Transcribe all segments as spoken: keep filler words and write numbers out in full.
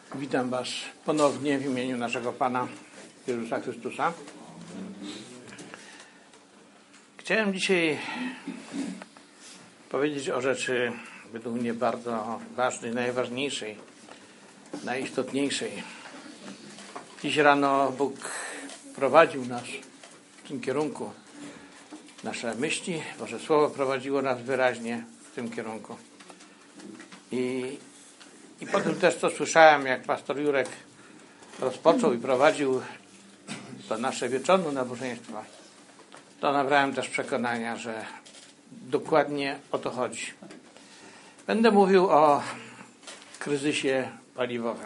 Witam Was ponownie w imieniu naszego Pana Jezusa Chrystusa. Chciałem dzisiaj powiedzieć o rzeczy według mnie bardzo ważnej, najważniejszej, najistotniejszej. Dziś rano Bóg prowadził nas w tym kierunku. Nasze myśli, Boże Słowo prowadziło nas wyraźnie w tym kierunku. I I potem też to słyszałem, jak pastor Jurek rozpoczął i prowadził to nasze wieczorne nabożeństwo, to nabrałem też przekonania, że dokładnie o to chodzi. Będę mówił o kryzysie paliwowym.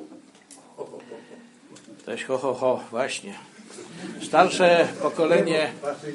To jest ho, ho, ho, właśnie. Starsze pokolenie,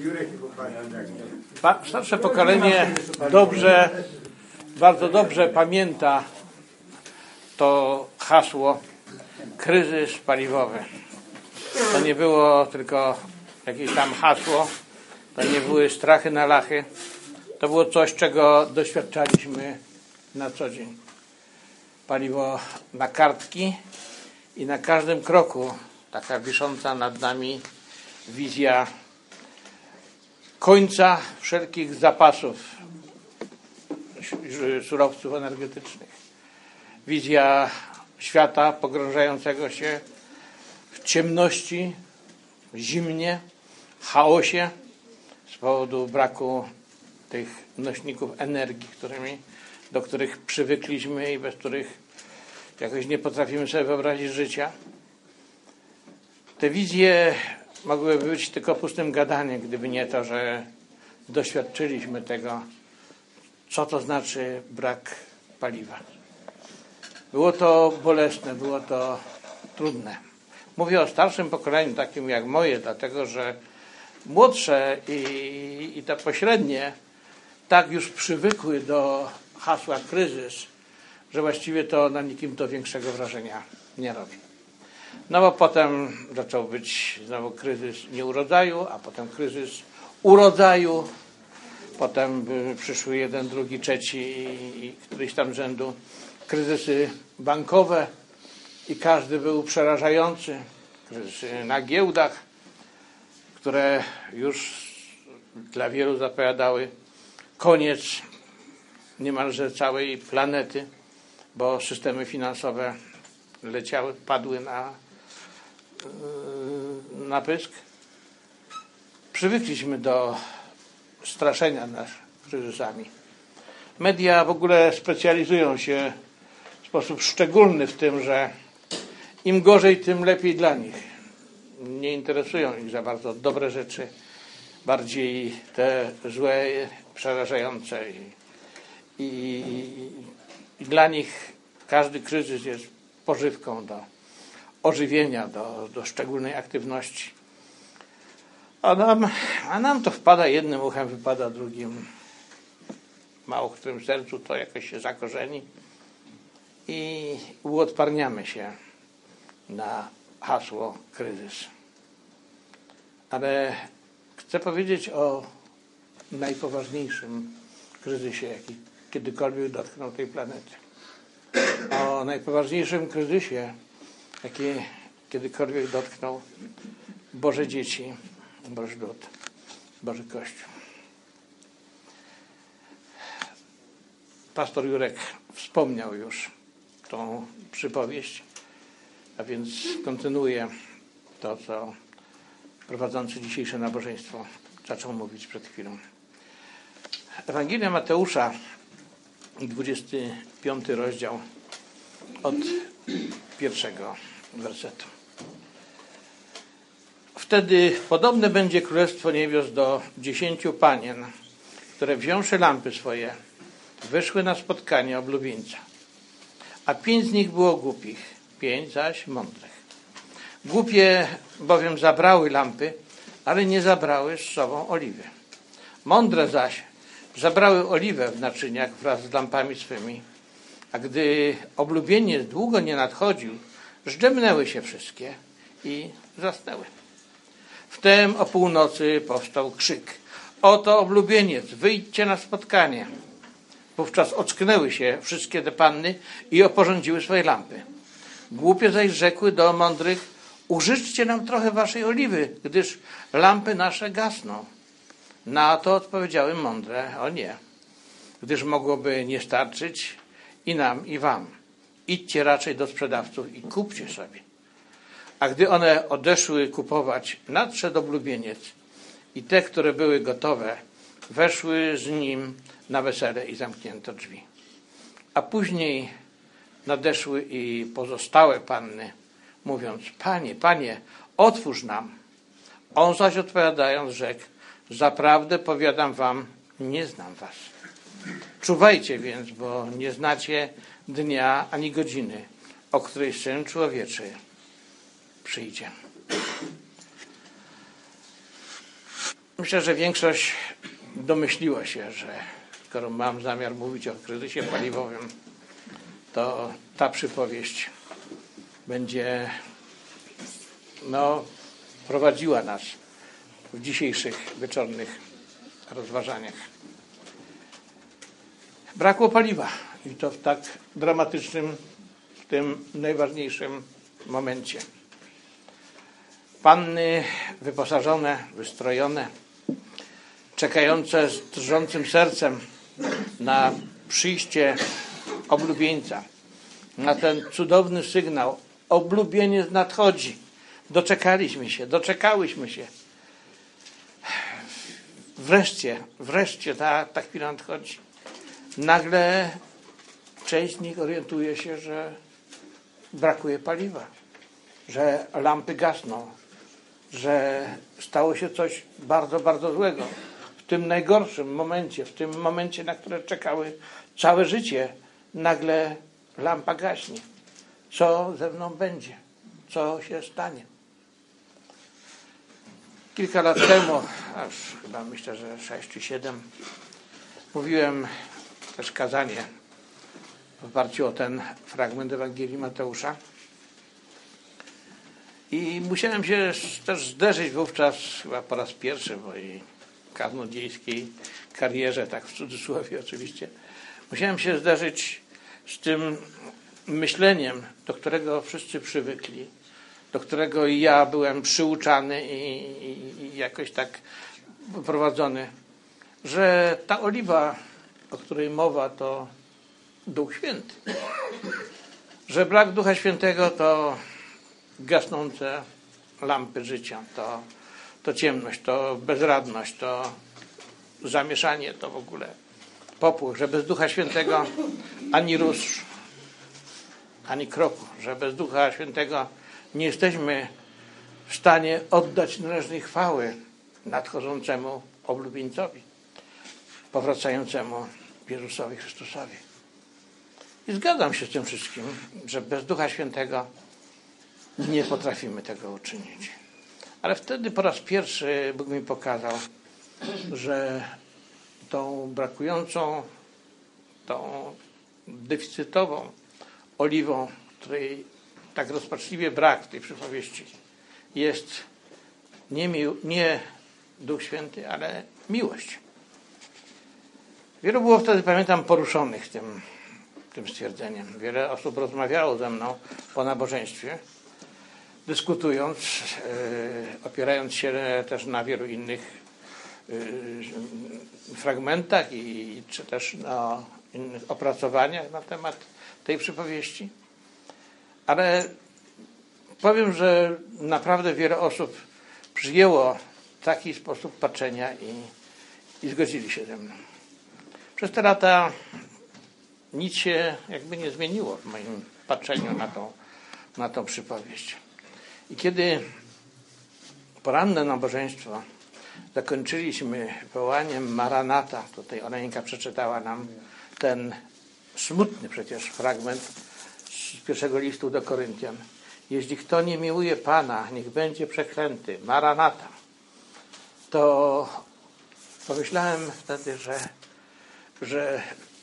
pa, starsze pokolenie dobrze, bardzo dobrze pamięta to hasło kryzys paliwowy. To nie było tylko jakieś tam hasło, to nie były strachy na lachy, to było coś, czego doświadczaliśmy na co dzień. Paliwo na kartki i na każdym kroku taka wisząca nad nami wizja końca wszelkich zapasów surowców energetycznych. Wizja świata pogrążającego się w ciemności, zimnie, chaosie z powodu braku tych nośników energii, którymi, do których przywykliśmy i bez których jakoś nie potrafimy sobie wyobrazić życia. Te wizje mogłyby być tylko pustym gadaniem, gdyby nie to, że doświadczyliśmy tego, co to znaczy brak paliwa. Było to bolesne, było to trudne. Mówię o starszym pokoleniu, takim jak moje, dlatego że młodsze i, i te pośrednie tak już przywykły do hasła kryzys, że właściwie to na nikim to większego wrażenia nie robi. No bo potem zaczął być znowu kryzys nieurodzaju, a potem kryzys urodzaju. Potem przyszły jeden, drugi, trzeci i, i któryś tam rzędu kryzysy bankowe i każdy był przerażający. Kryzysy na giełdach, które już dla wielu zapowiadały koniec niemalże całej planety, bo systemy finansowe leciały, padły na, na pysk. Przywykliśmy do straszenia nas kryzysami. Media w ogóle specjalizują się w sposób szczególny w tym, że im gorzej, tym lepiej dla nich. Nie interesują ich za bardzo dobre rzeczy, bardziej te złe, przerażające. I, i, i dla nich każdy kryzys jest pożywką do ożywienia, do, do szczególnej aktywności. A nam, a nam to wpada jednym uchem, wypada drugim. Mało w którym sercu to jakoś się zakorzeni i uodparniamy się na hasło kryzys. Ale chcę powiedzieć o najpoważniejszym kryzysie, jaki kiedykolwiek dotknął tej planety. O najpoważniejszym kryzysie, jaki kiedykolwiek dotknął Boże dzieci, Boży lud, Boży Kościół. Pastor Jurek wspomniał już tą przypowieść, a więc kontynuuję to, co prowadzący dzisiejsze nabożeństwo zaczął mówić przed chwilą. Ewangelia Mateusza, dwudziesty piąty rozdział, od pierwszego wersetu. Wtedy podobne będzie Królestwo Niebios do dziesięciu panien, które wziąwszy lampy swoje, wyszły na spotkanie oblubieńca. A pięć z nich było głupich, pięć zaś mądrych. Głupie bowiem zabrały lampy, ale nie zabrały z sobą oliwy. Mądre zaś zabrały oliwę w naczyniach wraz z lampami swymi. A gdy oblubieniec długo nie nadchodził, zdrzemnęły się wszystkie i zasnęły. Wtem o północy powstał krzyk. Oto oblubieniec, wyjdźcie na spotkanie. Wówczas ocknęły się wszystkie te panny i oporządziły swoje lampy. Głupie zaś rzekły do mądrych: użyczcie nam trochę waszej oliwy, gdyż lampy nasze gasną. Na to odpowiedziały mądre: o nie, gdyż mogłoby nie starczyć i nam, i wam. Idźcie raczej do sprzedawców i kupcie sobie. A gdy one odeszły kupować, nadszedł oblubieniec i te, które były gotowe, weszły z nim na wesele i zamknięto drzwi. A później nadeszły i pozostałe panny, mówiąc: Panie, Panie, otwórz nam. On zaś odpowiadając rzekł: zaprawdę powiadam wam, nie znam was. Czuwajcie więc, bo nie znacie dnia ani godziny, o której Syn Człowieczy przyjdzie. Myślę, że większość domyśliła się, że skoro mam zamiar mówić o kryzysie paliwowym, to ta przypowieść będzie no, prowadziła nas w dzisiejszych wieczornych rozważaniach. Brakło paliwa i to w tak dramatycznym, w tym najważniejszym momencie. Panny wyposażone, wystrojone, czekające z drżącym sercem na przyjście oblubieńca, na ten cudowny sygnał: oblubieniec nadchodzi. Doczekaliśmy się, doczekałyśmy się. Wreszcie, wreszcie ta, ta chwila nadchodzi. Nagle część z nich orientuje się, że brakuje paliwa, że lampy gasną, że stało się coś bardzo, bardzo złego. W tym najgorszym momencie, w tym momencie, na które czekały całe życie, nagle lampa gaśnie. Co ze mną będzie? Co się stanie? Kilka lat temu, aż chyba myślę, że sześć czy siedem, mówiłem też kazanie w oparciu o ten fragment Ewangelii Mateusza. I musiałem się też zderzyć wówczas, chyba po raz pierwszy w mojej kaznodziejskiej karierze, tak w cudzysłowie oczywiście, musiałem się zderzyć z tym myśleniem, do którego wszyscy przywykli, do którego ja byłem przyuczany i, i, i jakoś tak prowadzony, że ta oliwa, o której mowa, to Duch Święty. Że brak Ducha Świętego to gasnące lampy życia, to, to ciemność, to bezradność, to zamieszanie, to w ogóle popłoch, że bez Ducha Świętego ani rusz, ani kroku, że bez Ducha Świętego nie jesteśmy w stanie oddać należnej chwały nadchodzącemu oblubieńcowi, powracającemu Jezusowi Chrystusowi. I zgadzam się z tym wszystkim, że bez Ducha Świętego nie potrafimy tego uczynić. Ale wtedy po raz pierwszy Bóg mi pokazał, że tą brakującą, tą deficytową oliwą, której tak rozpaczliwie brak w tej przypowieści, jest nie, mił, nie Duch Święty, ale miłość. Wielu było wtedy, pamiętam, poruszonych tym, tym stwierdzeniem. Wiele osób rozmawiało ze mną po nabożeństwie, dyskutując, yy, opierając się też na wielu innych yy, fragmentach i czy też na innych opracowaniach na temat tej przypowieści. Ale powiem, że naprawdę wiele osób przyjęło taki sposób patrzenia i, i zgodzili się ze mną. Przez te lata nic się jakby nie zmieniło w moim patrzeniu na tą, na tą przypowieść. I kiedy poranne nabożeństwo zakończyliśmy wołaniem Maranata, tutaj Oleńka przeczytała nam ten smutny przecież fragment z pierwszego listu do Koryntian. Jeśli kto nie miłuje Pana, niech będzie przeklęty. Maranata. To pomyślałem wtedy, że, że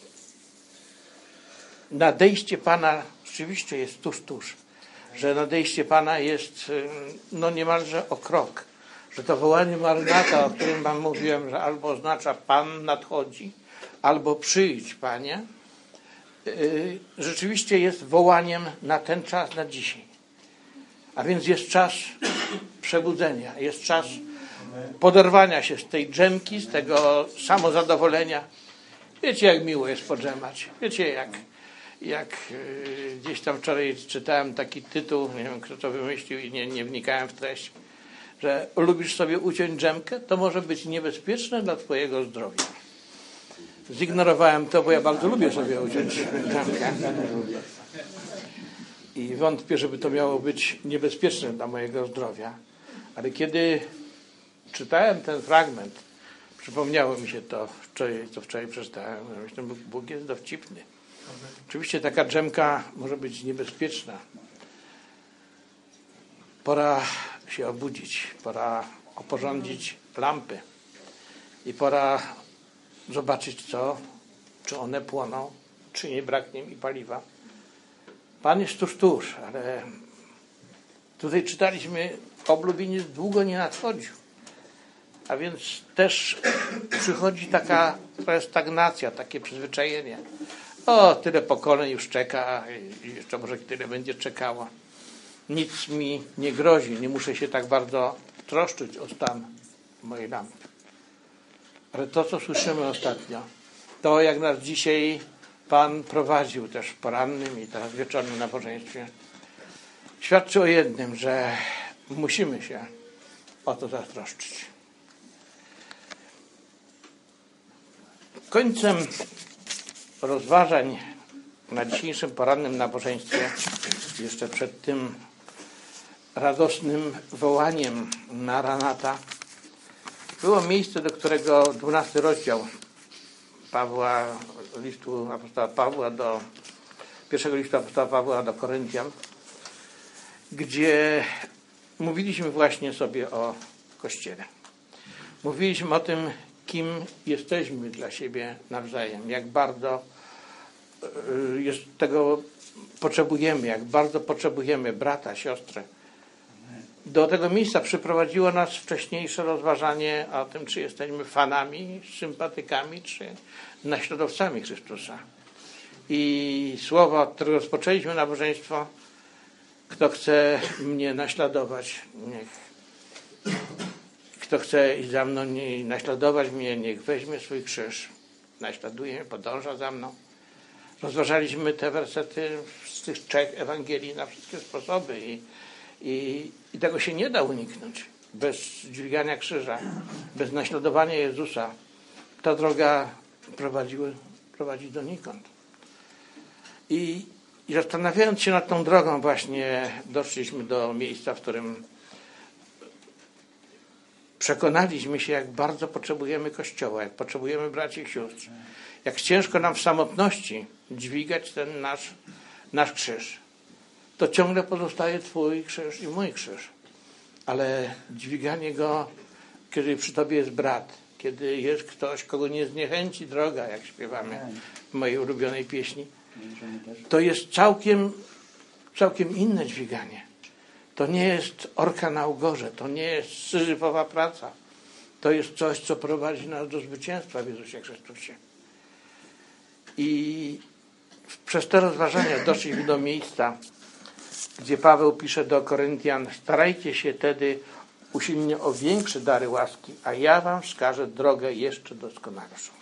nadejście Pana rzeczywiście jest tuż, tuż. Że nadejście Pana jest no niemalże o krok. Że to wołanie Maranata, o którym wam mówiłem, że albo oznacza Pan nadchodzi, albo przyjdź, Panie, rzeczywiście jest wołaniem na ten czas, na dzisiaj. A więc jest czas przebudzenia, jest czas poderwania się z tej drzemki, z tego samozadowolenia. Wiecie, jak miło jest podrzemać. Wiecie, jak, jak yy, gdzieś tam wczoraj czytałem taki tytuł, nie wiem, kto to wymyślił i nie, nie wnikałem w treść, że lubisz sobie uciąć drzemkę, to może być niebezpieczne dla twojego zdrowia. Zignorowałem to, bo ja bardzo lubię sobie uciąć drzemkę. I wątpię, żeby to miało być niebezpieczne dla mojego zdrowia. Ale kiedy czytałem ten fragment, przypomniało mi się to, wczoraj, co wczoraj przeczytałem. Myślę, Bóg jest dowcipny. Oczywiście taka drzemka może być niebezpieczna. Pora się obudzić, pora oporządzić lampy i pora zobaczyć, co, czy one płoną, czy nie braknie mi paliwa. Pan jest tuż, tuż, ale tutaj czytaliśmy, oblubieniec długo nie nadchodził. A więc też przychodzi taka trochę stagnacja, takie przyzwyczajenie. O, tyle pokoleń już czeka i jeszcze może tyle będzie czekało. Nic mi nie grozi, nie muszę się tak bardzo troszczyć o stan mojej lampy. Ale to, co słyszymy ostatnio, to jak nas dzisiaj Pan prowadził też w porannym i teraz wieczornym nabożeństwie, świadczy o jednym, że musimy się o to zatroszczyć. Końcem rozważań na dzisiejszym porannym nabożeństwie, jeszcze przed tym radosnym wołaniem na Ranata, było miejsce, do którego dwunasty rozdział Pawła, listu apostoła Pawła do pierwszego listu apostoła Pawła do Koryntian, gdzie mówiliśmy właśnie sobie o Kościele. Mówiliśmy o tym, kim jesteśmy dla siebie nawzajem, jak bardzo jest, tego potrzebujemy, jak bardzo potrzebujemy brata, siostry. Do tego miejsca przyprowadziło nas wcześniejsze rozważanie o tym, czy jesteśmy fanami, sympatykami, czy naśladowcami Chrystusa. I słowo, od którego rozpoczęliśmy nabożeństwo, kto chce mnie naśladować, niech, kto chce iść za mną i naśladować mnie, niech weźmie swój krzyż, naśladuje mnie, podąża za mną. Rozważaliśmy te wersety z tych trzech Ewangelii na wszystkie sposoby i, i, i tego się nie da uniknąć. Bez dźwigania krzyża, bez naśladowania Jezusa ta droga prowadzi, prowadzi donikąd. I, I zastanawiając się nad tą drogą właśnie doszliśmy do miejsca, w którym przekonaliśmy się, jak bardzo potrzebujemy Kościoła, jak potrzebujemy braci i sióstr, jak ciężko nam w samotności dźwigać ten nasz, nasz krzyż. To ciągle pozostaje Twój krzyż i mój krzyż. Ale dźwiganie go, kiedy przy Tobie jest brat, kiedy jest ktoś, kogo nie zniechęci droga, jak śpiewamy w mojej ulubionej pieśni, to jest całkiem, całkiem inne dźwiganie. To nie jest orka na ugorze, to nie jest syzyfowa praca. To jest coś, co prowadzi nas do zwycięstwa w Jezusie Chrystusie. I przez te rozważania doszliśmy do miejsca, gdzie Paweł pisze do Koryntian: starajcie się tedy usilnie o większe dary łaski, a ja wam wskażę drogę jeszcze doskonalszą.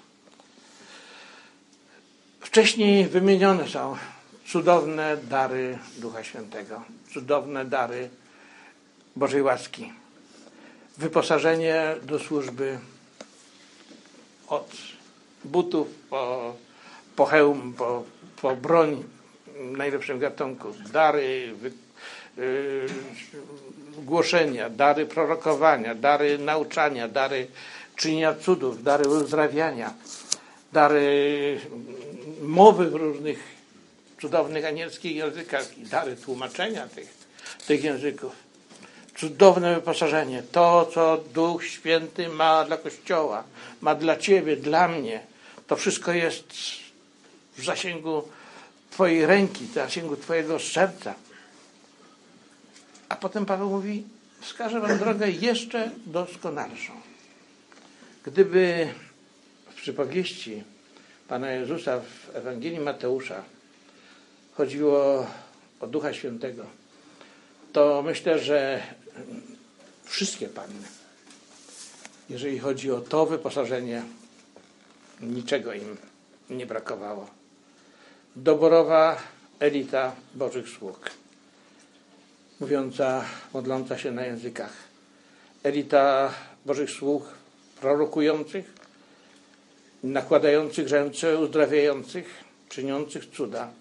Wcześniej wymienione są cudowne dary Ducha Świętego, cudowne dary Bożej łaski. Wyposażenie do służby od butów po, po hełm, po, po broń w najlepszym gatunku, dary wy, yy, głoszenia, dary prorokowania, dary nauczania, dary czynienia cudów, dary uzdrawiania, dary mowy w różnych cudownych anielskich językach i dary tłumaczenia tych, tych języków. Cudowne wyposażenie. To, co Duch Święty ma dla Kościoła, ma dla Ciebie, dla mnie. To wszystko jest w zasięgu Twojej ręki, w zasięgu Twojego serca. A potem Paweł mówi: wskażę wam drogę jeszcze doskonalszą. Gdyby w przypowieści Pana Jezusa w Ewangelii Mateusza chodziło o Ducha Świętego, to myślę, że wszystkie panny, jeżeli chodzi o to wyposażenie, niczego im nie brakowało. Doborowa elita Bożych sług, mówiąca, modląca się na językach. Elita Bożych sług prorokujących, nakładających ręce, uzdrawiających, czyniących cuda,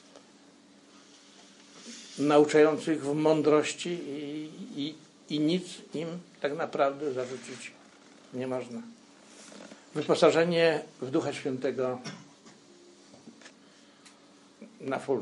nauczających w mądrości i, i, i nic im tak naprawdę zarzucić nie można. Wyposażenie w Ducha Świętego na full.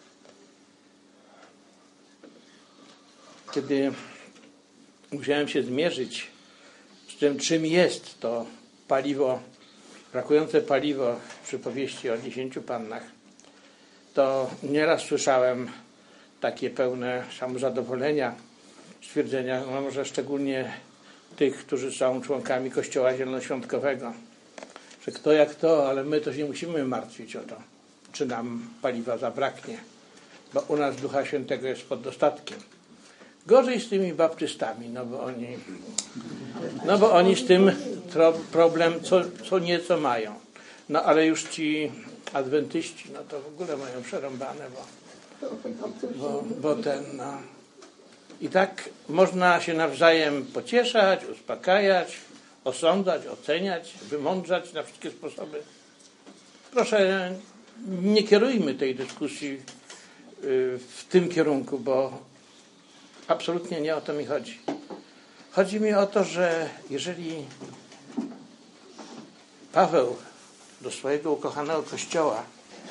Kiedy musiałem się zmierzyć z tym, czym jest to paliwo, brakujące paliwo w przypowieści o dziesięciu pannach, to nieraz słyszałem takie pełne samozadowolenia stwierdzenia, no może szczególnie tych, którzy są członkami Kościoła Zielonoświątkowego, że kto jak to, ale my to się nie musimy martwić o to, czy nam paliwa zabraknie, bo u nas Ducha Świętego jest pod dostatkiem. Gorzej z tymi baptystami, no bo oni, no bo oni z tym problem co, co nieco mają. No ale już ci adwentyści, no to w ogóle mają przerąbane, bo, bo, bo ten, no. I tak można się nawzajem pocieszać, uspokajać, osądzać, oceniać, wymądrzać na wszystkie sposoby. Proszę, nie kierujmy tej dyskusji w tym kierunku, bo absolutnie nie o to mi chodzi. Chodzi mi o to, że jeżeli Paweł do swojego ukochanego Kościoła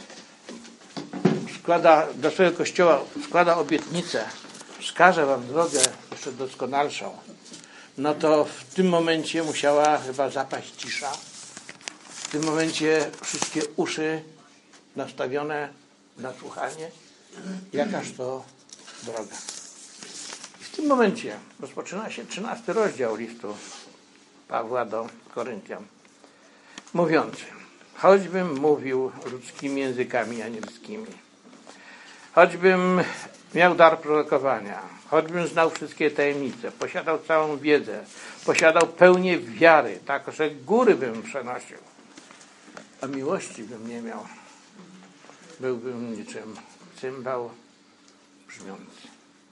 składa, do swojego Kościoła składa obietnicę, wskaże wam drogę jeszcze doskonalszą, no to w tym momencie musiała chyba zapaść cisza. W tym momencie wszystkie uszy nastawione na słuchanie, jakaż to droga. I w tym momencie rozpoczyna się trzynasty rozdział listu Pawła do Koryntian, mówiący: choćbym mówił ludzkimi językami anielskimi, choćbym miał dar prorokowania, choćbym znał wszystkie tajemnice, posiadał całą wiedzę, posiadał pełnię wiary, tak, że góry bym przenosił, a miłości bym nie miał, byłbym niczym cymbał brzmiący.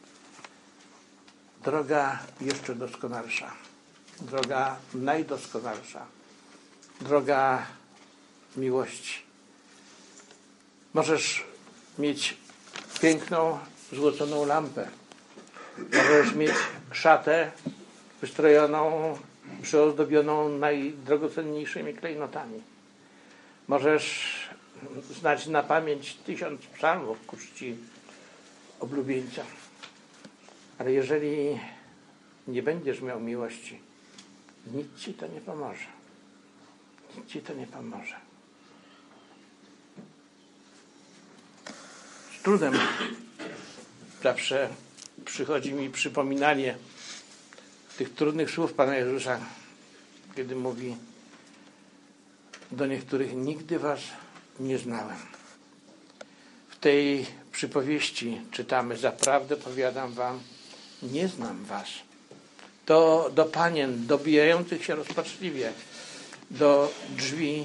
Droga jeszcze doskonalsza, droga najdoskonalsza, droga miłości. Możesz mieć piękną, złoconą lampę. Możesz mieć szatę wystrojoną, przyozdobioną najdrogocenniejszymi klejnotami. Możesz znać na pamięć tysiąc psalmów ku czci oblubieńca. Ale jeżeli nie będziesz miał miłości, nic ci to nie pomoże. Nic ci to nie pomoże. Z trudem zawsze przychodzi mi przypominanie tych trudnych słów Pana Jezusa, kiedy mówi do niektórych: nigdy was nie znałem. W tej przypowieści czytamy: zaprawdę powiadam wam, nie znam was. To do panien dobijających się rozpaczliwie do drzwi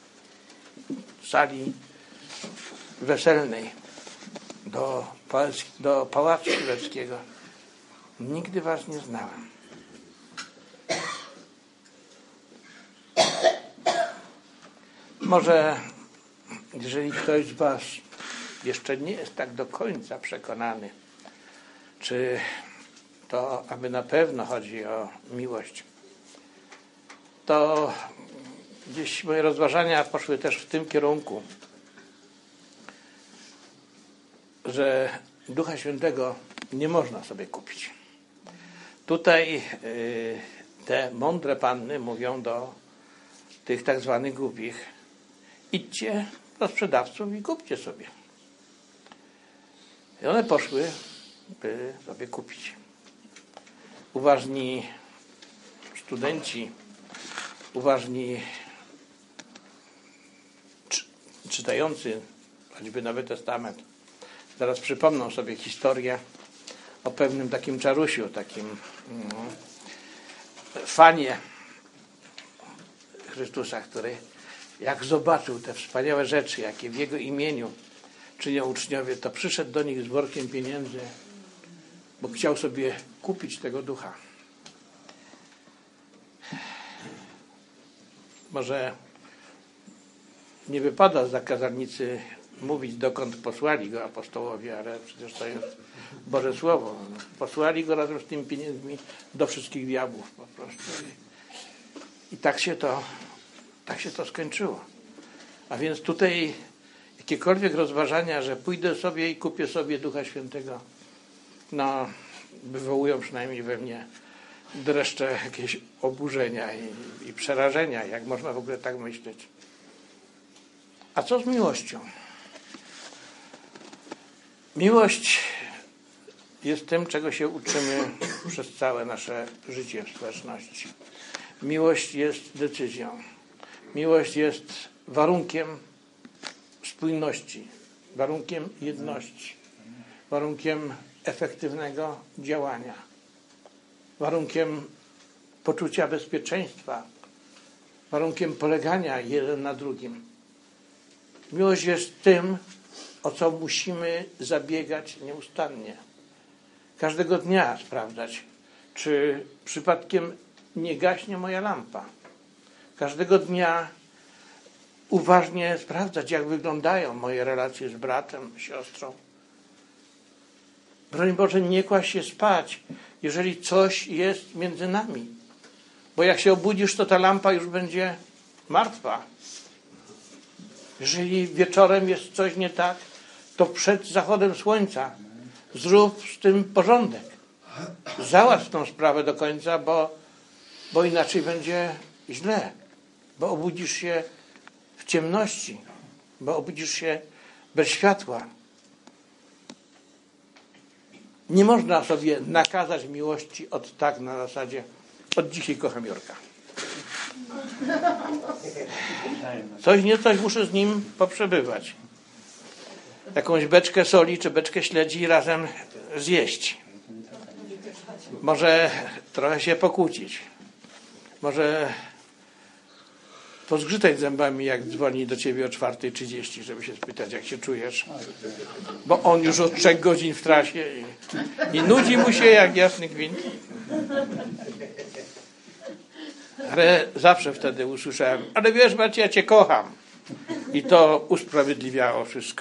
sali weselnej, do, do Pałacu Królewskiego. Nigdy was nie znałem. Może jeżeli ktoś z was jeszcze nie jest tak do końca przekonany, czy to aby na pewno chodzi o miłość, to gdzieś moje rozważania poszły też w tym kierunku, że Ducha Świętego nie można sobie kupić. Tutaj y, te mądre panny mówią do tych tak zwanych głupich: idźcie do sprzedawców i kupcie sobie. I one poszły, by sobie kupić. Uważni studenci, uważni czytający choćby Nowy Testament zaraz przypomną sobie historię o pewnym takim czarusiu, takim no, fanie Chrystusa, który jak zobaczył te wspaniałe rzeczy, jakie w Jego imieniu czynią uczniowie, to przyszedł do nich z workiem pieniędzy, bo chciał sobie kupić tego ducha. Może nie wypada za kazalnicy mówić, dokąd posłali go apostołowie, ale przecież to jest Boże Słowo. Posłali go razem z tymi pieniędzmi do wszystkich diabłów po prostu. I tak się to, tak się to skończyło. A więc tutaj jakiekolwiek rozważania, że pójdę sobie i kupię sobie Ducha Świętego, no wywołują przynajmniej we mnie dreszcze jakieś oburzenia i, i przerażenia, jak można w ogóle tak myśleć. A co z miłością? Miłość jest tym, czego się uczymy przez całe nasze życie w społeczności. Miłość jest decyzją. Miłość jest warunkiem spójności, warunkiem jedności, warunkiem efektywnego działania, warunkiem poczucia bezpieczeństwa, warunkiem polegania jeden na drugim. Miłość jest tym, o co musimy zabiegać nieustannie. Każdego dnia sprawdzać, czy przypadkiem nie gaśnie moja lampa. Każdego dnia uważnie sprawdzać, jak wyglądają moje relacje z bratem, siostrą. Broń Boże, nie kłaść się spać, jeżeli coś jest między nami. Bo jak się obudzisz, to ta lampa już będzie martwa. Jeżeli wieczorem jest coś nie tak, to przed zachodem słońca zrób z tym porządek. Załatw tą sprawę do końca, bo, bo inaczej będzie źle. Bo obudzisz się w ciemności, bo obudzisz się bez światła. Nie można sobie nakazać miłości od tak na zasadzie od dzisiaj kocham Jurka. Coś nie coś muszę z nim poprzebywać. Jakąś beczkę soli czy beczkę śledzi razem zjeść. Może trochę się pokłócić. Może pozgrzytać zębami, jak dzwoni do ciebie o czwarta trzydzieści, żeby się spytać, jak się czujesz. Bo on już od trzech godzin w trasie i, i nudzi mu się jak jasny gwint. Ale zawsze wtedy usłyszałem, ale wiesz, Maciej, ja cię kocham. I to usprawiedliwiało wszystko.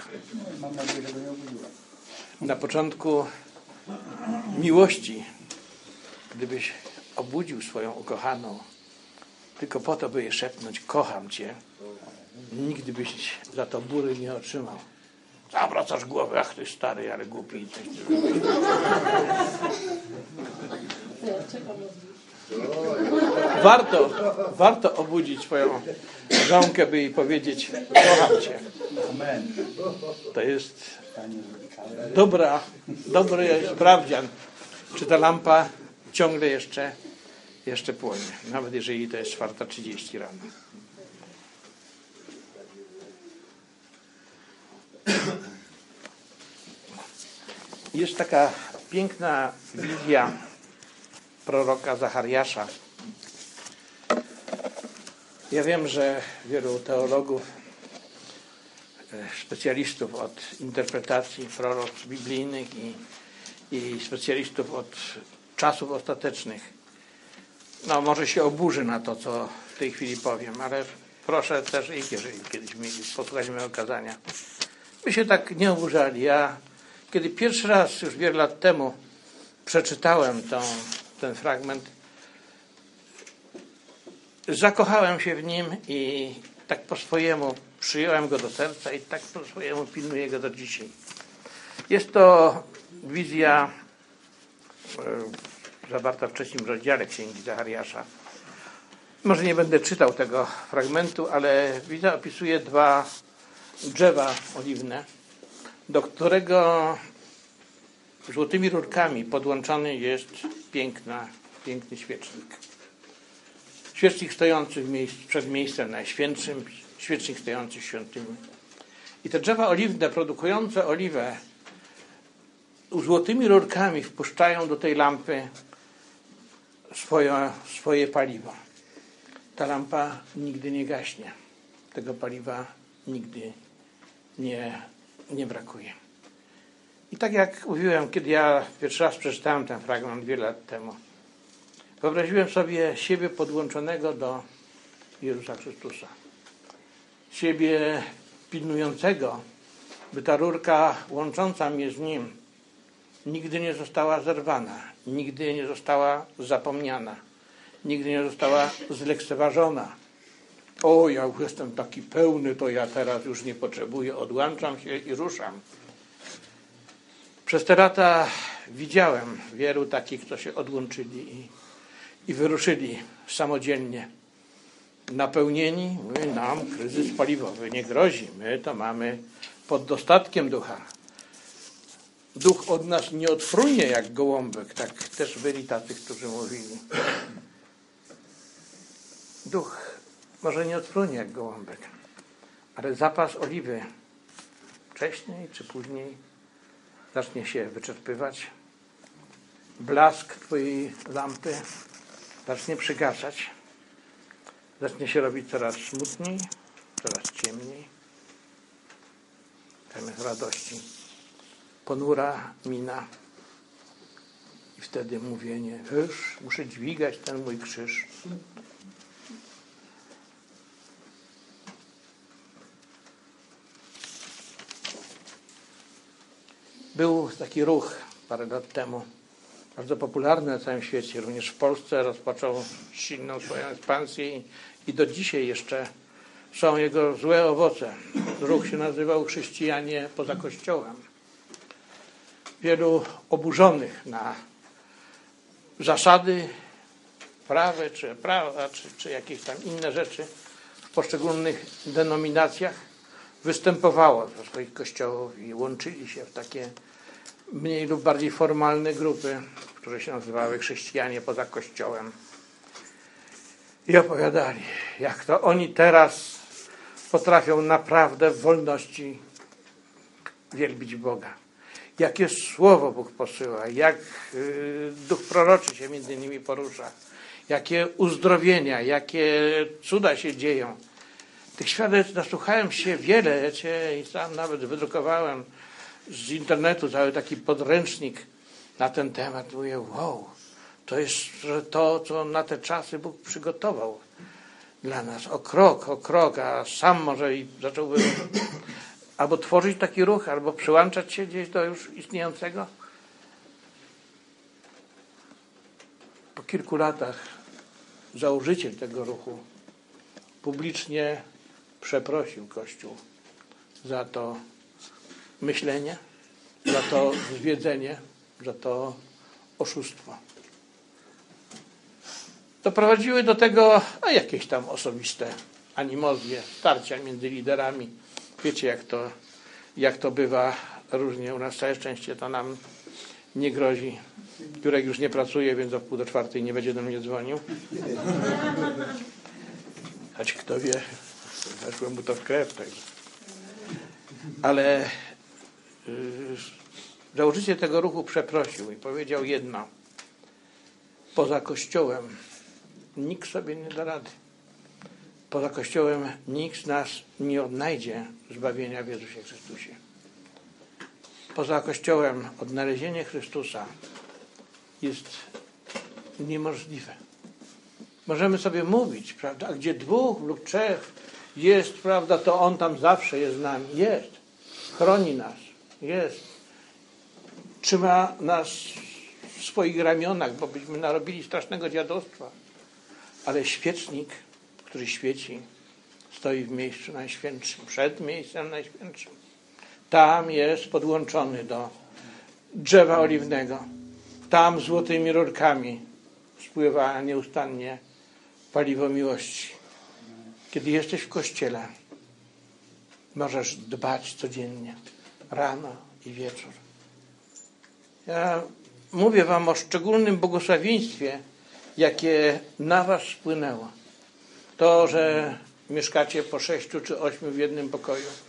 Na początku miłości, gdybyś obudził swoją ukochaną tylko po to, by jej szepnąć, kocham cię, nigdy byś za to bury nie otrzymał. Zawracasz głowę, ach ty stary, ale głupi. Warto, warto obudzić swoją żonkę, by jej powiedzieć, kocham cię. To jest dobra, dobry sprawdzian, czy ta lampa ciągle jeszcze, jeszcze płonie, nawet jeżeli to jest czwarta trzydzieści rano. Jest taka piękna wizja proroka Zachariasza. Ja wiem, że wielu teologów, specjalistów od interpretacji proroctw biblijnych i, i specjalistów od czasów ostatecznych, no może się oburzy na to, co w tej chwili powiem, ale proszę też ich, jeżeli kiedyś mieli posłuchać mojego kazania, by się tak nie oburzali. Ja, kiedy pierwszy raz już wiele lat temu przeczytałem tą, ten fragment, zakochałem się w nim i tak po swojemu przyjąłem go do serca i tak po swojemu pilnuję go do dzisiaj. Jest to wizja e, zawarta w trzecim rozdziale Księgi Zachariasza. Może nie będę czytał tego fragmentu, ale wizja opisuje dwa drzewa oliwne, do którego złotymi rurkami podłączony jest piękna, piękny świecznik. Świecznik stojący w miejsc, przed miejscem najświętszym, świecznik stojący w świątyni. I te drzewa oliwne produkujące oliwę złotymi rurkami wpuszczają do tej lampy swoje, swoje paliwo. Ta lampa nigdy nie gaśnie. Tego paliwa nigdy nie, nie brakuje. I tak jak mówiłem, kiedy ja pierwszy raz przeczytałem ten fragment wiele lat temu, wyobraziłem sobie siebie podłączonego do Jezusa Chrystusa. Siebie pilnującego, by ta rurka łącząca mnie z Nim nigdy nie została zerwana, nigdy nie została zapomniana, nigdy nie została zlekceważona. O, ja już jestem taki pełny, to ja teraz już nie potrzebuję, odłączam się i ruszam. Przez te lata widziałem wielu takich, co się odłączyli i, i wyruszyli samodzielnie. Napełnieni, mówię, nam kryzys paliwowy nie grozi. My to mamy pod dostatkiem ducha. Duch od nas nie odfrunie jak gołąbek. Tak też byli tacy, którzy mówili. Duch może nie odfrunie jak gołąbek, ale zapas oliwy wcześniej czy później zacznie się wyczerpywać. Blask twojej lampy zacznie przygasać. Zacznie się robić coraz smutniej, coraz ciemniej. Zamiast radości ponura mina. I wtedy mówienie, już muszę dźwigać ten mój krzyż. Był taki ruch parę lat temu, bardzo popularny na całym świecie, również w Polsce rozpoczął silną swoją ekspansję i, i do dzisiaj jeszcze są jego złe owoce. Ruch się nazywał Chrześcijanie poza Kościołem. Wielu oburzonych na zasady prawe, czy prawa, czy, czy jakieś tam inne rzeczy w poszczególnych denominacjach występowało do swoich kościołów i łączyli się w takie mniej lub bardziej formalne grupy, które się nazywały chrześcijanie poza Kościołem. I opowiadali, jak to oni teraz potrafią naprawdę w wolności wielbić Boga. Jakie słowo Bóg posyła, jak y, duch proroczy się między nimi porusza, jakie uzdrowienia, jakie cuda się dzieją. Tych świadectw nasłuchałem się wiele, wiecie, i sam nawet wydrukowałem z internetu cały taki podręcznik na ten temat. Mówię, wow, to jest to, co na te czasy Bóg przygotował dla nas. O krok, o krok, a sam może i zacząłby albo tworzyć taki ruch, albo przyłączać się gdzieś do już istniejącego. Po kilku latach założyciel tego ruchu publicznie przeprosił Kościół za to myślenie, za to zwiedzenie, za to oszustwo. Doprowadziły do tego a jakieś tam osobiste animozje, starcia między liderami. Wiecie, jak to, jak to bywa różnie. U nas całe szczęście to nam nie grozi. Jurek już nie pracuje, więc o pół do czwartej nie będzie do mnie dzwonił. Choć kto wie, weszło mu to w krew. Tak. Ale yy, założyciel tego ruchu przeprosił i powiedział jedno. Poza Kościołem nikt sobie nie da rady. Poza Kościołem nikt z nas nie odnajdzie zbawienia w Jezusie Chrystusie. Poza Kościołem odnalezienie Chrystusa jest niemożliwe. Możemy sobie mówić, prawda, a gdzie dwóch lub trzech jest, prawda, to On tam zawsze jest z nami. Jest. Chroni nas. Jest. Trzyma nas w swoich ramionach, bo byśmy narobili strasznego dziadostwa. Ale świecznik, który świeci, stoi w miejscu najświętszym, przed miejscem najświętszym. Tam jest podłączony do drzewa oliwnego. Tam złotymi rurkami spływa nieustannie paliwo miłości. Kiedy jesteś w Kościele, możesz dbać codziennie, rano i wieczór. Ja mówię wam o szczególnym błogosławieństwie, jakie na was spłynęło. To, że mieszkacie po sześciu czy ośmiu w jednym pokoju,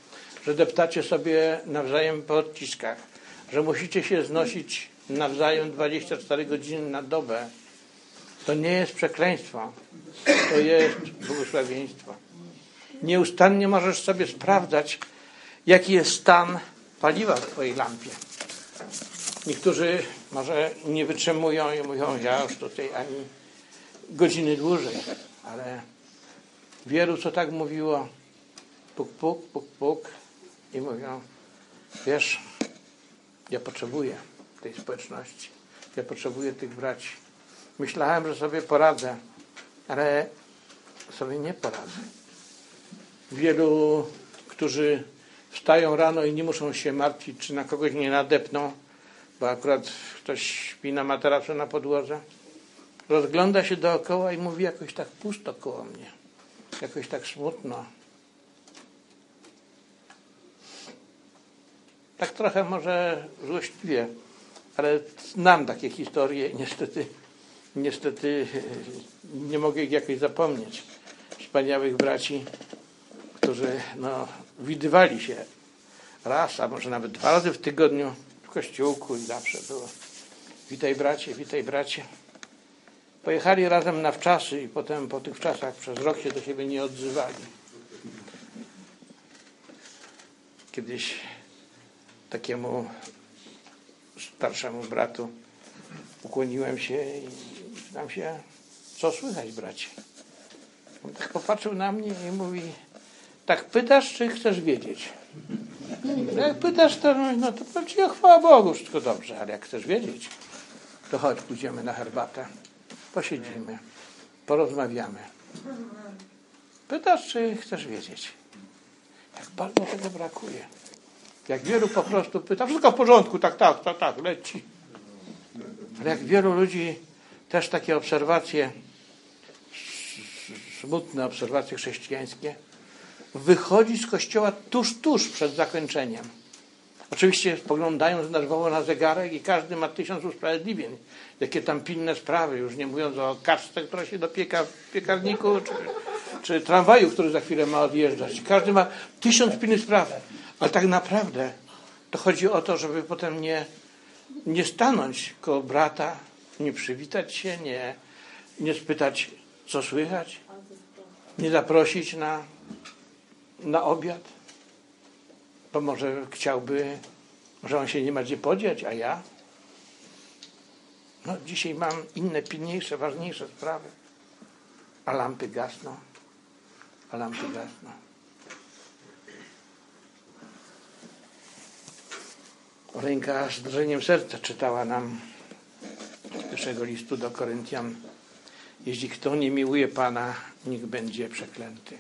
że deptacie sobie nawzajem po odciskach, że musicie się znosić nawzajem dwadzieścia cztery godziny na dobę, to nie jest przekleństwo, to jest błogosławieństwo. Nieustannie możesz sobie sprawdzać, jaki jest stan paliwa w twojej lampie. Niektórzy może nie wytrzymują i mówią, ja już tutaj ani godziny dłużej, ale wielu co tak mówiło, puk, puk, puk, puk i mówią, wiesz, ja potrzebuję tej społeczności, ja potrzebuję tych braci. Myślałem, że sobie poradzę, ale sobie nie poradzę. Wielu, którzy wstają rano i nie muszą się martwić, czy na kogoś nie nadepną, bo akurat ktoś śpi na materacu na podłodze, rozgląda się dookoła i mówi, jakoś tak pusto koło mnie, jakoś tak smutno. Tak trochę może złośliwie, ale znam takie historie i niestety, niestety nie mogę ich jakoś zapomnieć. Wspaniałych braci, którzy no, widywali się raz, a może nawet dwa razy w tygodniu w kościółku i zawsze było witaj bracie, witaj bracie. Pojechali razem na wczasy i potem po tych wczasach przez rok się do siebie nie odzywali. Kiedyś takiemu starszemu bratu ukłoniłem się i pytam się, co słychać, bracie? On tak popatrzył na mnie i mówi, tak pytasz, czy chcesz wiedzieć? Jak pytasz, to no to powiem, chwała Bogu, wszystko dobrze, ale jak chcesz wiedzieć, to chodź, pójdziemy na herbatę, posiedzimy, porozmawiamy. Pytasz, czy chcesz wiedzieć? Jak bardzo tego brakuje. Jak wielu po prostu pyta, wszystko w porządku, tak, tak, tak, tak, leci. Ale jak wielu ludzi też takie obserwacje, smutne obserwacje chrześcijańskie, wychodzi z kościoła tuż, tuż przed zakończeniem. Oczywiście spoglądają nerwowo na zegarek i każdy ma tysiąc usprawiedliwień. Jakie tam pilne sprawy, już nie mówiąc o kaczce, która się dopieka w piekarniku, czy, czy tramwaju, który za chwilę ma odjeżdżać. Każdy ma tysiąc pilnych spraw. Ale tak naprawdę to chodzi o to, żeby potem nie, nie stanąć koło brata, nie przywitać się, nie, nie spytać, co słychać, nie zaprosić na, na obiad, bo może chciałby, że on się nie ma gdzie podziać, a ja? No dzisiaj mam inne, pilniejsze, ważniejsze sprawy, a lampy gasną, a lampy gasną. Oleńka z drżeniem serca czytała nam z pierwszego listu do Koryntian. Jeśli kto nie miłuje Pana, niech będzie przeklęty.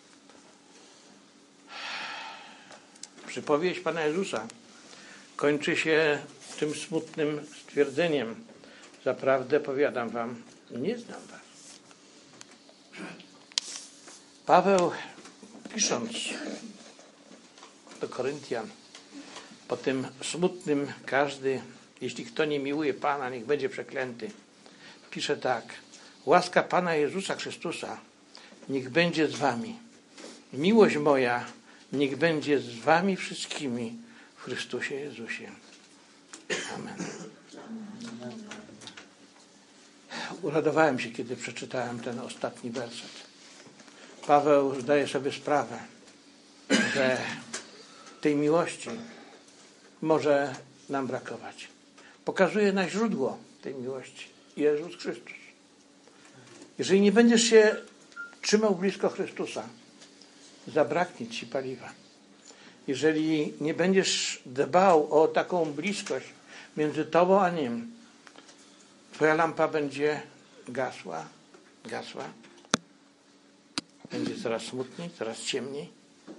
Przypowieść Pana Jezusa kończy się tym smutnym stwierdzeniem. Zaprawdę powiadam wam, nie znam was. Paweł, pisząc do Koryntian, po tym smutnym każdy, jeśli kto nie miłuje Pana, niech będzie przeklęty, pisze tak. Łaska Pana Jezusa Chrystusa niech będzie z wami. Miłość moja niech będzie z wami wszystkimi w Chrystusie Jezusie. Amen. Uradowałem się, kiedy przeczytałem ten ostatni werset. Paweł zdaje sobie sprawę, że tej miłości może nam brakować. Pokazuje na źródło tej miłości. Jezus Chrystus. Jeżeli nie będziesz się trzymał blisko Chrystusa, zabraknie ci paliwa. Jeżeli nie będziesz dbał o taką bliskość między tobą a Nim, twoja lampa będzie gasła, gasła. Będzie coraz smutniej, coraz ciemniej.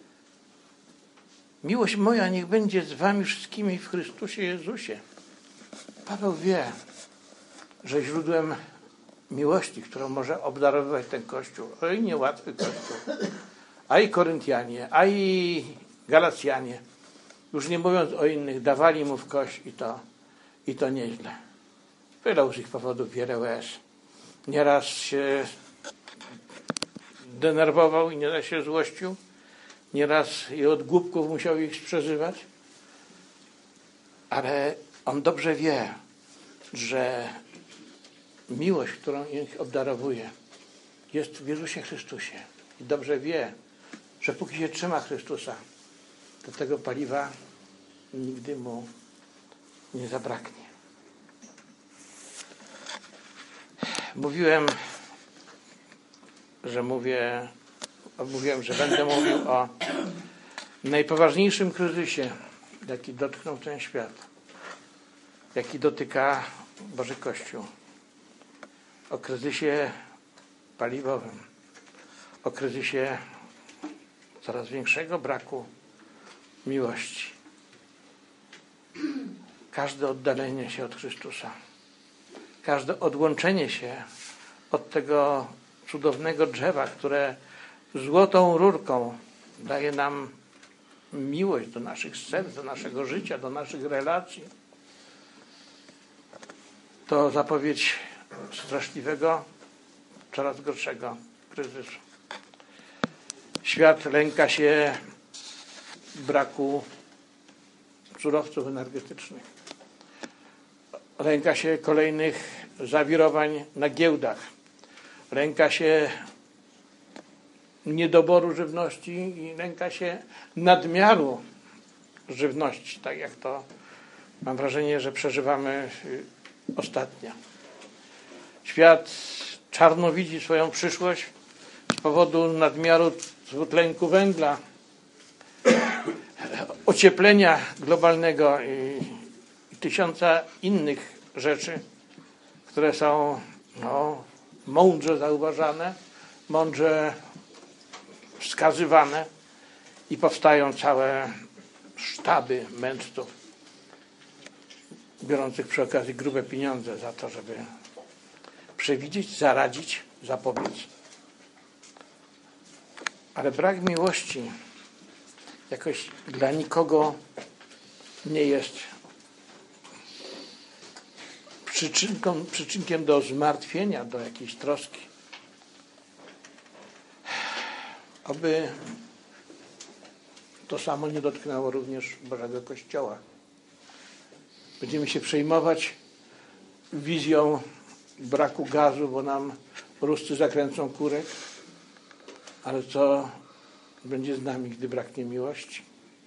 Miłość moja niech będzie z wami wszystkimi w Chrystusie Jezusie. Paweł wie, że źródłem miłości, którą może obdarowywać ten Kościół, oj niełatwy Kościół, a i Koryntianie, a i Galacjanie, już nie mówiąc o innych, dawali mu w kość i to, i to nieźle. Wylał z ich powodów wiele łez. Nieraz się denerwował i nieraz się złościł, Nieraz i od głupków musiał ich przeżywać, ale On dobrze wie, że miłość, którą ich obdarowuje, jest w Jezusie Chrystusie. I dobrze wie, że póki się trzyma Chrystusa, to tego paliwa nigdy mu nie zabraknie. Mówiłem, że mówię, mówiłem, że będę mówił o najpoważniejszym kryzysie, jaki dotknął ten świat, jaki dotyka Boży Kościół. O kryzysie paliwowym, o kryzysie coraz większego braku miłości. Każde oddalenie się od Chrystusa, każde odłączenie się od tego cudownego drzewa, które złotą rurką daje nam miłość do naszych serc, do naszego życia, do naszych relacji, to zapowiedź straszliwego, coraz gorszego kryzysu. Świat lęka się braku surowców energetycznych. Lęka się kolejnych zawirowań na giełdach. Lęka się niedoboru żywności i lęka się nadmiaru żywności, tak jak to mam wrażenie, że przeżywamy ostatnio. Świat czarno widzi swoją przyszłość z powodu nadmiaru dwutlenku węgla, ocieplenia globalnego i, i tysiąca innych rzeczy, które są no, mądrze zauważane, mądrze wskazywane i powstają całe sztaby mędrców biorących przy okazji grube pieniądze za to, żeby przewidzieć, zaradzić, zapobiec. Ale brak miłości jakoś dla nikogo nie jest przyczynką, przyczynkiem do zmartwienia, do jakiejś troski. Oby to samo nie dotknęło również Bożego Kościoła. Będziemy się przejmować wizją braku gazu, bo nam Ruscy zakręcą kurek. Ale co będzie z nami, gdy braknie miłości?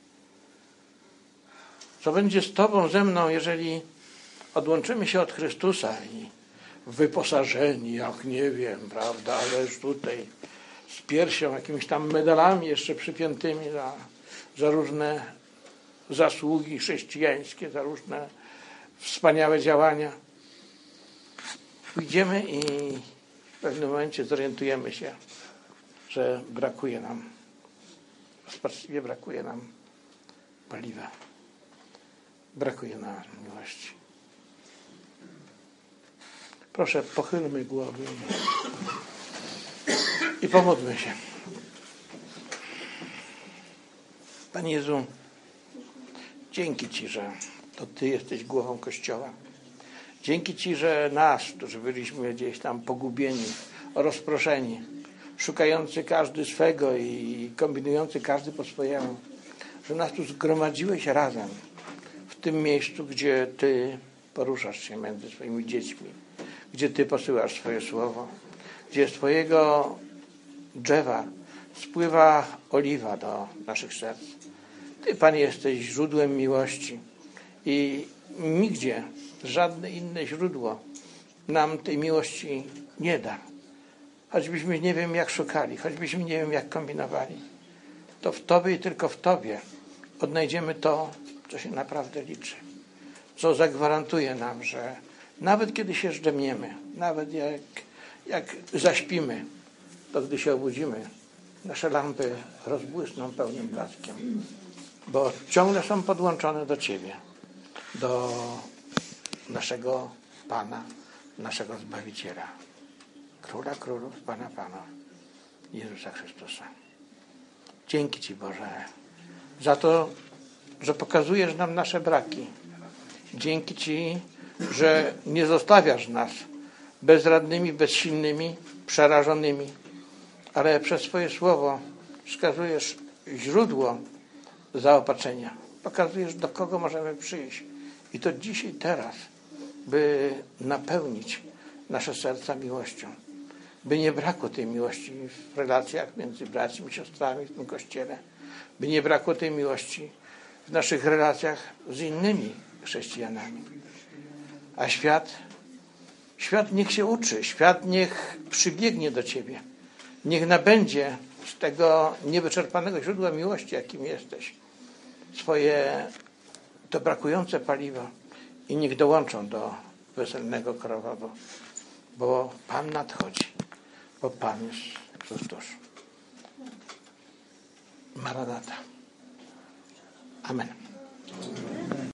Co będzie z Tobą, ze mną, jeżeli odłączymy się od Chrystusa i wyposażeni, jak nie wiem, prawda, ależ tutaj z piersią, jakimiś tam medalami jeszcze przypiętymi za, za różne zasługi chrześcijańskie, za różne wspaniałe działania. Pójdziemy i w pewnym momencie zorientujemy się, że brakuje nam, rozpaczliwie brakuje nam paliwa. Brakuje nam miłości. Proszę, pochylmy głowy i pomódlmy się. Panie Jezu, dzięki Ci, że to Ty jesteś głową Kościoła. Dzięki Ci, że nas, którzy byliśmy gdzieś tam pogubieni, rozproszeni, szukający każdy swego i kombinujący każdy po swojemu, że nas tu zgromadziłeś razem w tym miejscu, gdzie Ty poruszasz się między swoimi dziećmi, gdzie Ty posyłasz swoje słowo, gdzie z Twojego drzewa spływa oliwa do naszych serc. Ty, Panie, jesteś źródłem miłości i nigdzie żadne inne źródło nam tej miłości nie da. Choćbyśmy nie wiem jak szukali, choćbyśmy nie wiem jak kombinowali, to w Tobie i tylko w Tobie odnajdziemy to, co się naprawdę liczy. Co zagwarantuje nam, że nawet kiedy się zdrzemniemy, nawet jak, jak zaśpimy, to gdy się obudzimy, nasze lampy rozbłysną pełnym blaskiem, bo ciągle są podłączone do Ciebie, do naszego Pana, naszego Zbawiciela, Króla Królów, Pana Panów, Jezusa Chrystusa. Dzięki Ci, Boże, za to, że pokazujesz nam nasze braki. Dzięki Ci, że nie zostawiasz nas bezradnymi, bezsilnymi, przerażonymi, ale przez swoje słowo wskazujesz źródło zaopatrzenia. Pokazujesz, do kogo możemy przyjść. I to dzisiaj, teraz, by napełnić nasze serca miłością. By nie brakło tej miłości w relacjach między braćmi i siostrami w tym Kościele. By nie brakło tej miłości w naszych relacjach z innymi chrześcijanami. A świat, świat niech się uczy, świat niech przybiegnie do Ciebie. Niech nabędzie z tego niewyczerpanego źródła miłości, jakim jesteś, swoje to brakujące paliwo i niech dołączą do weselnego krowowu, bo Pan nadchodzi, bo Pan jest Chrystus. Maranata. Amen.